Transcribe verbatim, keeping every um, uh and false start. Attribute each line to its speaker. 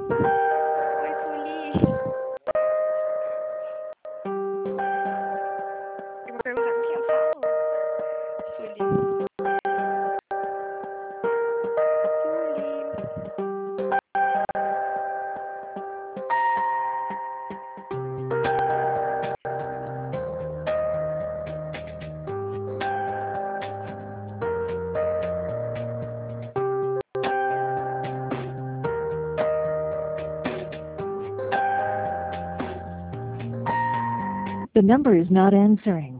Speaker 1: Oi, Sueli. Eu vou perguntar com quem eu falo. Sueli. Sueli.
Speaker 2: The number is not answering.